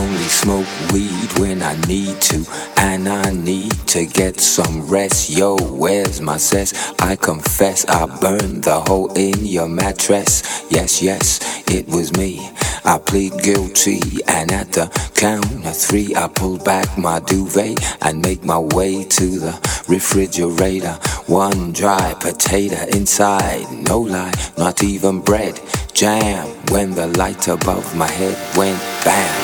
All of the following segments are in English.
only smoke weed when I need to, and I need to get some rest. Yo, where's my cess? I confess I burned the hole in your mattress. Yes, yes, it was me. I plead guilty, and at the count of three, I pull back my duvet and make my way to the refrigerator. One dry potato inside, no lie, not even bread. Jam when the light above my head went bam.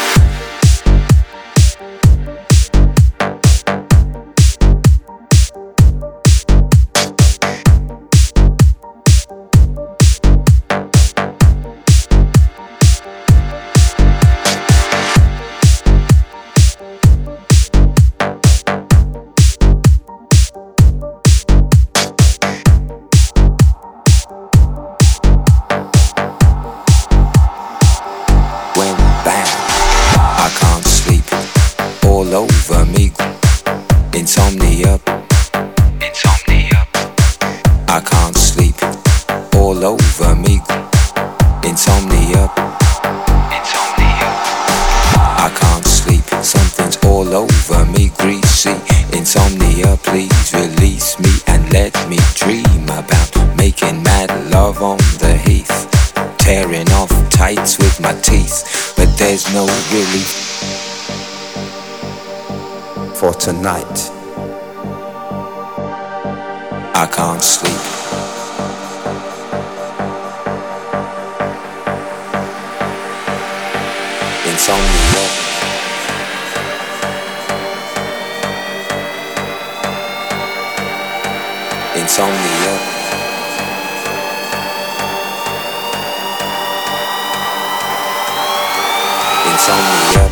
Over me, insomnia, insomnia. I can't sleep. All over me, insomnia, insomnia. I can't sleep. Something's all over me, greasy. Insomnia, please release me and let me dream about making mad love on the heath, tearing off tights with my teeth, but there's no relief for tonight. I can't sleep. Insomnia. Insomnia. Insomnia.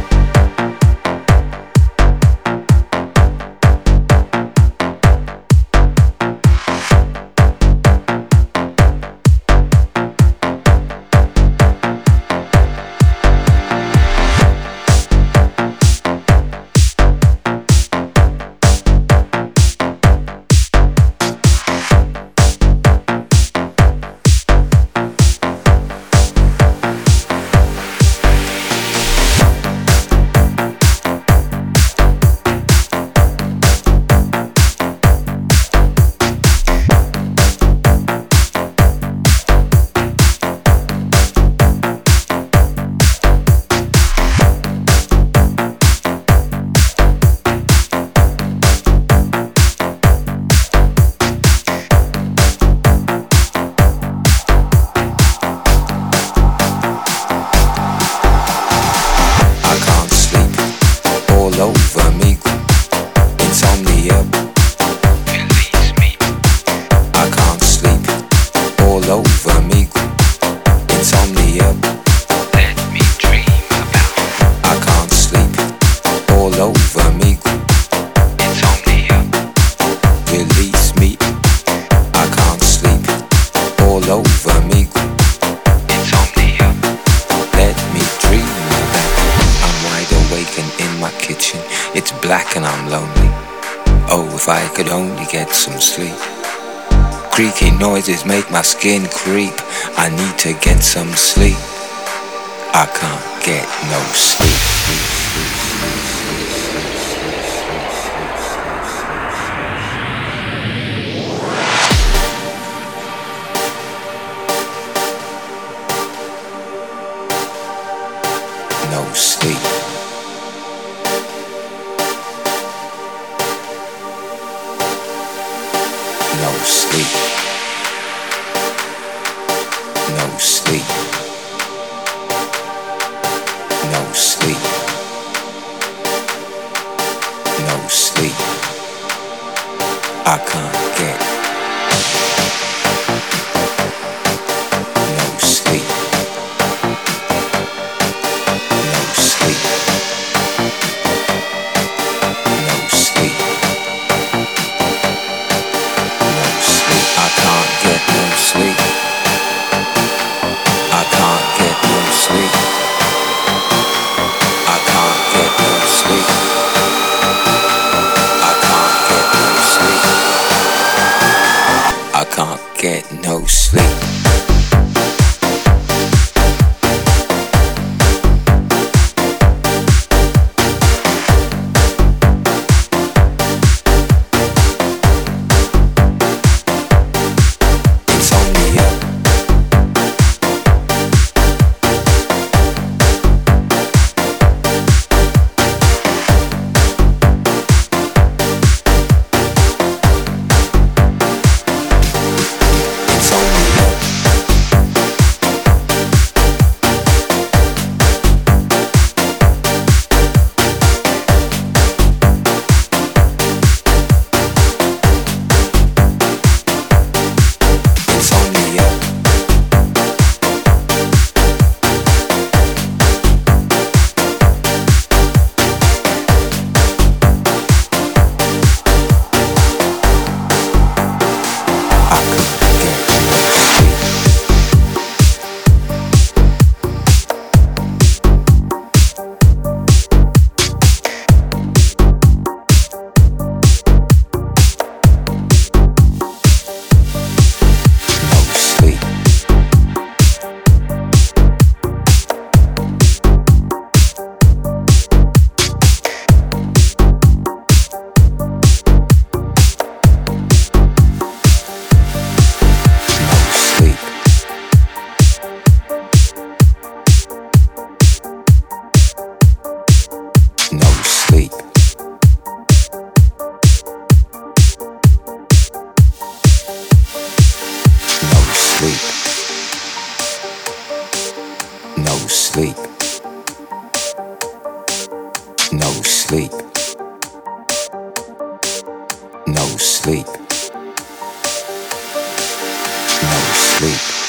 Over me, insomnia, release me. I can't sleep. All over me, insomnia, let me dream about. I can't sleep. All over me, insomnia, release me. I can't sleep. All over me, insomnia, let me dream about. I'm wide awake and in my kitchen. It's black and I'm lonely. Oh, if I could only get some sleep. Creaky noises make my skin creep. I need to get some sleep. I can't get no sleep. No sleep. No sleep. No sleep. No sleep. No sleep. I can't get no sleep. No sleep. No sleep. I can't get no sleep. I can't get no sleep. I can't get no sleep. I can't get no sleep. sleep. No sleep. No sleep. No sleep.